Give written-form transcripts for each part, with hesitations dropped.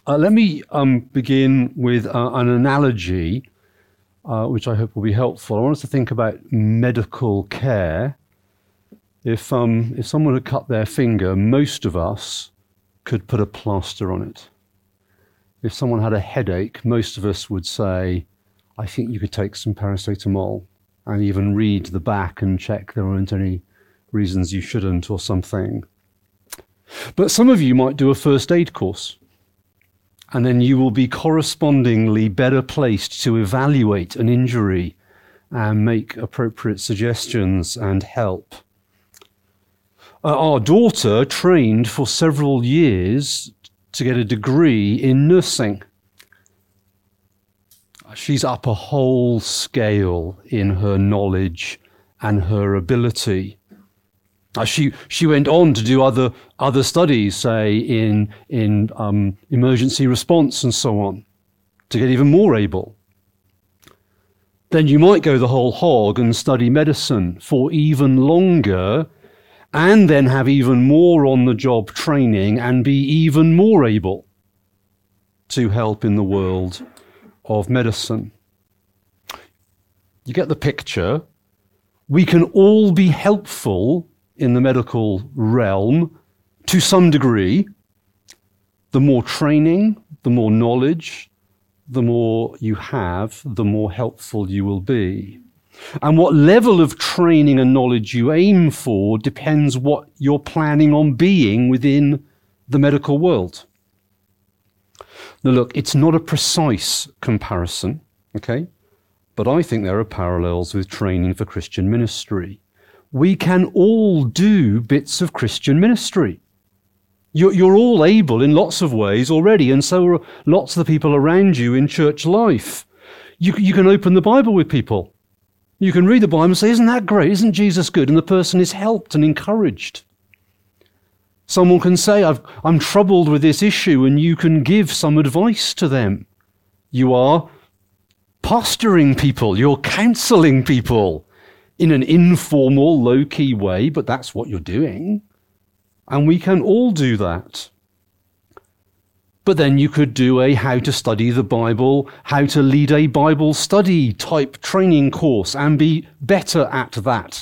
Let me begin with an analogy, which I hope will be helpful. I want us to think about medical care. If someone had cut their finger, most of us could put a plaster on it. If someone had a headache, most of us would say, I think you could take some paracetamol, and even read the back and check there aren't any reasons you shouldn't or something. But some of you might do a first aid course, and then you will be correspondingly better placed to evaluate an injury and make appropriate suggestions and help. Our daughter trained for several years to get a degree in nursing. She's up a whole scale in her knowledge and her ability. She went on to do other studies, say in emergency response and so on, to get even more able. Then you might go the whole hog and study medicine for even longer, and then have even more on-the-job training and be even more able to help in the world of medicine. You get the picture. We can all be helpful in the medical realm to some degree. The more training, the more knowledge, the more you have, the more helpful you will be. And what level of training and knowledge you aim for depends what you're planning on being within the medical world. Now look, it's not a precise comparison, okay? But I think there are parallels with training for Christian ministry. We can all do bits of Christian ministry. You're all able in lots of ways already, and so are lots of the people around you in church life. You can open the Bible with people. You can read the Bible and say, isn't that great? Isn't Jesus good? And the person is helped and encouraged. Someone can say, I'm troubled with this issue, and you can give some advice to them. You are pastoring people. You're counseling people in an informal, low-key way, but that's what you're doing. And we can all do that. But then you could do a how to study the Bible, how to lead a Bible study type training course and be better at that.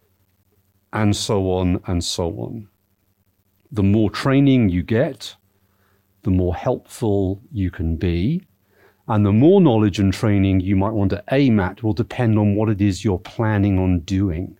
And so on and so on. The more training you get, the more helpful you can be. And the more knowledge and training you might want to aim at will depend on what it is you're planning on doing.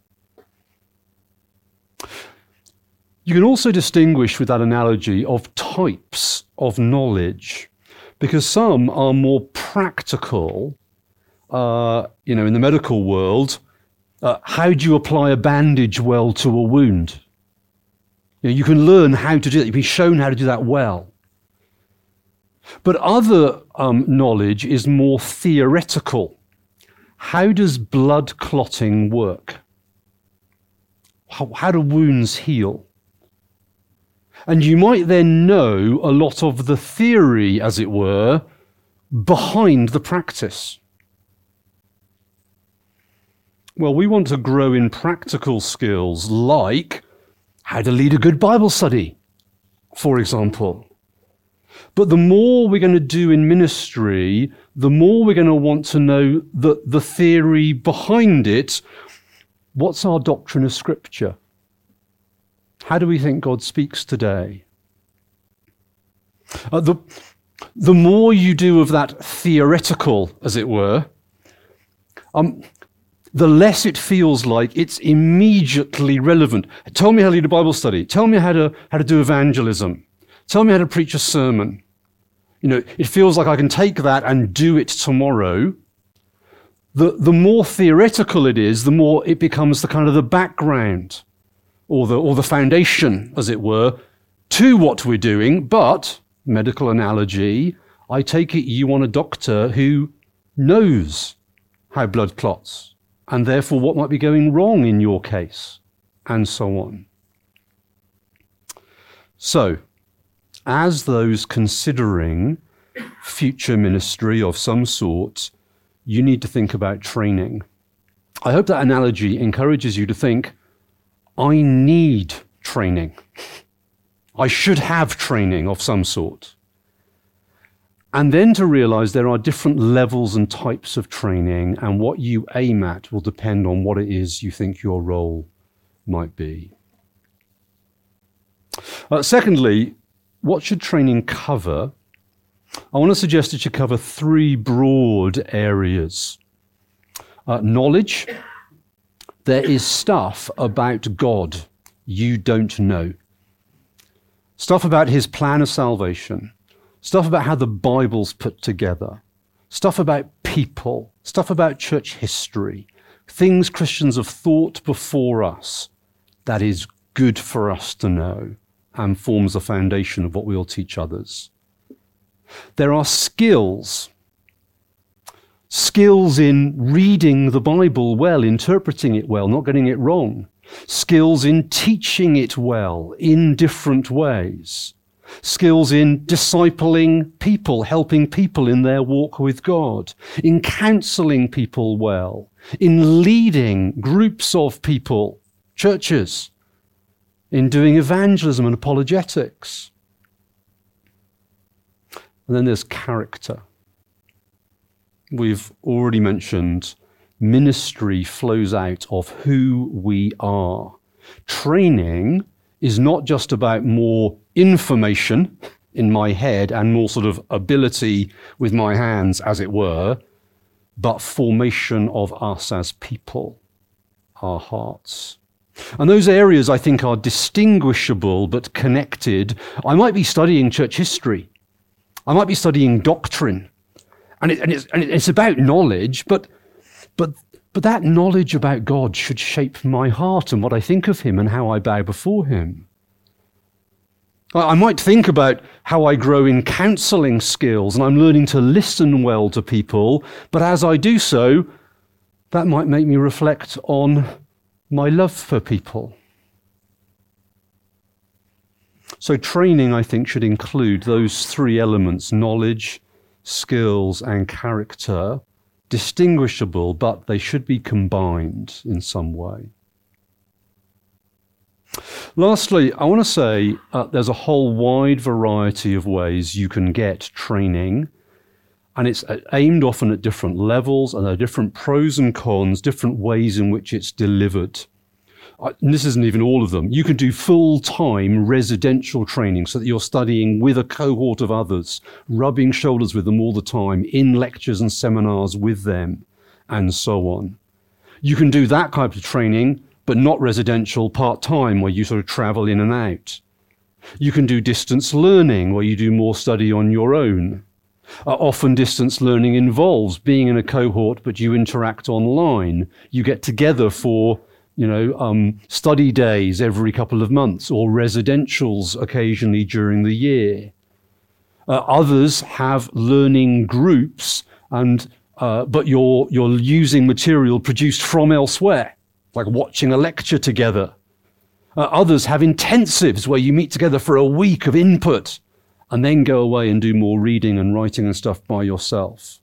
You can also distinguish with that analogy of types of knowledge, because some are more practical, in the medical world. How do you apply a bandage well to a wound? You can learn how to do that. You've been shown how to do that well. But other knowledge is more theoretical. How does blood clotting work? How do wounds heal? And you might then know a lot of the theory, as it were, behind the practice. Well, we want to grow in practical skills like how to lead a good Bible study, for example. But the more we're going to do in ministry, the more we're going to want to know the theory behind it. What's our doctrine of Scripture? How do we think God speaks today? The more you do of that theoretical, as it were, the less it feels like it's immediately relevant. Tell me how to lead a Bible study. Tell me how to do evangelism. Tell me how to preach a sermon. It feels like I can take that and do it tomorrow. The more theoretical it is, the more it becomes the kind of the background or the foundation, as it were, to what we're doing. But, medical analogy, I take it you want a doctor who knows how blood clots, and therefore what might be going wrong in your case, and so on. So, as those considering future ministry of some sort, you need to think about training. I hope that analogy encourages you to think, I need training. I should have training of some sort. And then to realize there are different levels and types of training, and what you aim at will depend on what it is you think your role might be. Secondly, what should training cover? I want to suggest it should cover three broad areas. Knowledge. There is stuff about God you don't know. Stuff about his plan of salvation. Stuff about how the Bible's put together. Stuff about people. Stuff about church history. Things Christians have thought before us that is good for us to know and forms the foundation of what we'll teach others. There are skills. Skills in reading the Bible well, interpreting it well, not getting it wrong. Skills in teaching it well in different ways. Skills in discipling people, helping people in their walk with God, in counseling people well, in leading groups of people, churches, in doing evangelism and apologetics. And then there's character. We've already mentioned ministry flows out of who we are. Training is not just about more information in my head and more sort of ability with my hands, as it were, but formation of us as people, our hearts. And those areas, I think, are distinguishable but connected. I might be studying church history. I might be studying doctrine. And it's about knowledge, but that knowledge about God should shape my heart and what I think of him and how I bow before him. I might think about how I grow in counseling skills and I'm learning to listen well to people, but as I do so, that might make me reflect on my love for people. So training, I think, should include those three elements: knowledge, skills, and character. Distinguishable, but they should be combined in some way. Lastly, I want to say there's a whole wide variety of ways you can get training, and it's aimed often at different levels, and there are different pros and cons, different ways in which it's delivered. And this isn't even all of them. You can do full-time residential training so that you're studying with a cohort of others, rubbing shoulders with them all the time, in lectures and seminars with them, and so on. You can do that type of training, but not residential, part-time, where you sort of travel in and out. You can do distance learning, where you do more study on your own. Often distance learning involves being in a cohort, but you interact online. You get together for study days every couple of months, or residentials occasionally during the year. Others have learning groups, but you're using material produced from elsewhere, like watching a lecture together. Others have intensives where you meet together for a week of input and then go away and do more reading and writing and stuff by yourself.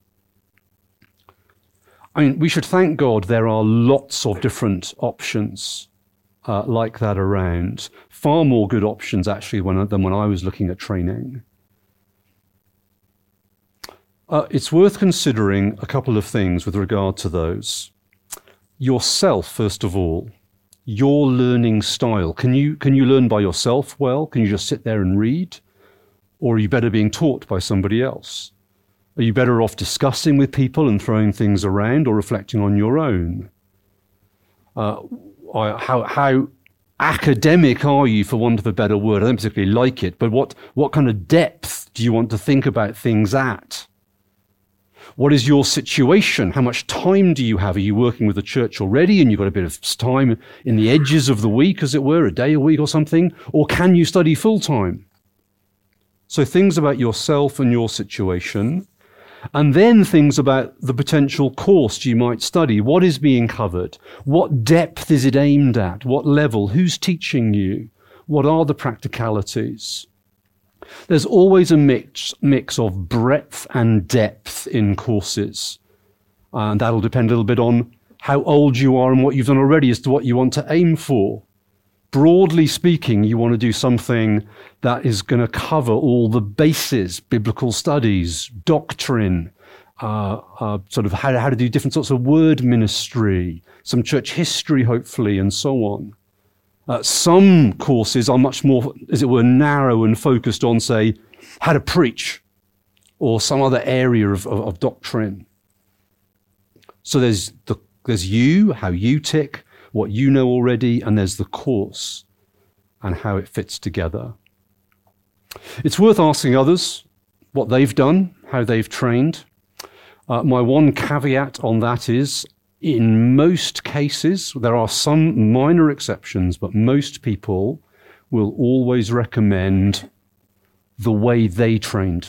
I mean, we should thank God there are lots of different options like that around. Far more good options, actually, than when I was looking at training. It's worth considering a couple of things with regard to those. Yourself, first of all. Your learning style. Can you learn by yourself well? Can you just sit there and read? Or are you better being taught by somebody else? Are you better off discussing with people and throwing things around, or reflecting on your own? How academic are you, for want of a better word? I don't particularly like it, but what kind of depth do you want to think about things at? What is your situation? How much time do you have? Are you working with the church already and you've got a bit of time in the edges of the week, as it were, a day a week or something? Or can you study full time? So things about yourself and your situation. And then things about the potential course you might study. What is being covered? What depth is it aimed at? What level? Who's teaching you? What are the practicalities? There's always a mix of breadth and depth in courses. And that'll depend a little bit on how old you are and what you've done already as to what you want to aim for. Broadly speaking, you want to do something that is going to cover all the bases, biblical studies, doctrine, sort of how to do different sorts of word ministry, some church history, hopefully, and so on. Some courses are much more, as it were, narrow and focused on, say, how to preach or some other area of doctrine. So there's you, how you tick, what you know already, and there's the course and how it fits together. It's worth asking others what they've done, how they've trained. My one caveat on that is, in most cases, there are some minor exceptions, but most people will always recommend the way they trained.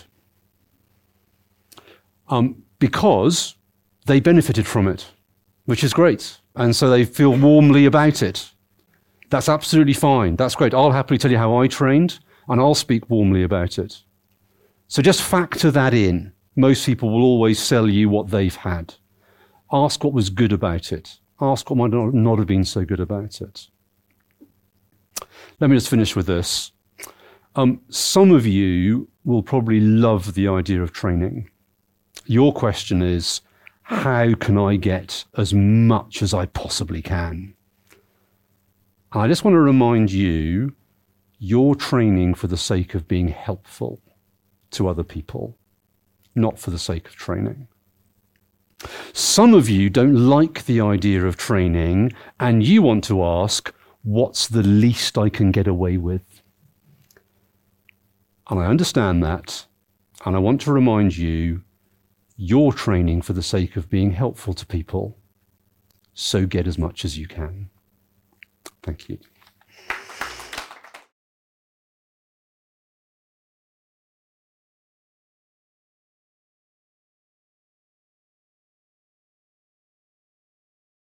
Because they benefited from it, which is great. And so they feel warmly about it. That's absolutely fine. That's great. I'll happily tell you how I trained, and I'll speak warmly about it. So just factor that in. Most people will always sell you what they've had. Ask what was good about it. Ask what might not have been so good about it. Let me just finish with this. Some of you will probably love the idea of training. Your question is, how can I get as much as I possibly can? And I just want to remind you, you're training for the sake of being helpful to other people, not for the sake of training. Some of you don't like the idea of training, and you want to ask, what's the least I can get away with? And I understand that, and I want to remind you, you're training for the sake of being helpful to people, so get as much as you can. Thank you.